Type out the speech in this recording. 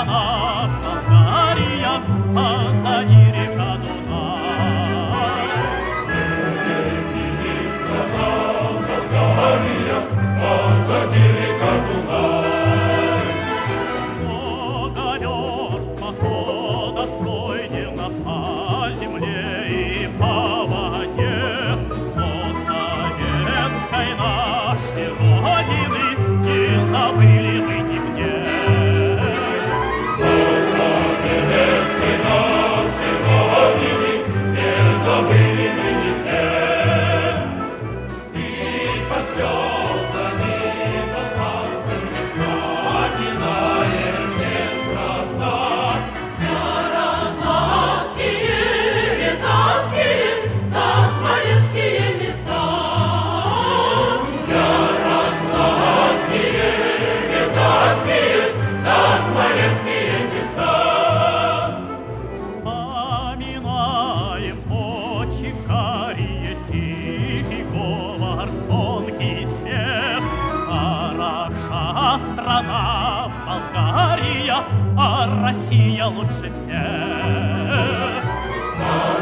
страна, Болгария, позади река Дунай. Впереди страна, Болгария, позади река Дунай. Много верст походов пройдено по земле и по воде, но советской нашей Родины не забыли мы нигде. О советской нашей Родине не забыли мы нигде. И под слезами болгарскими вспоминаем неспроста ярославские, рязанские да смоленские места. Ярославские, рязанские да смоленские места. Вспоминаем почекарие, тихий говор, звонкий смех. Хороша страна Болгария, а Россия лучше всех.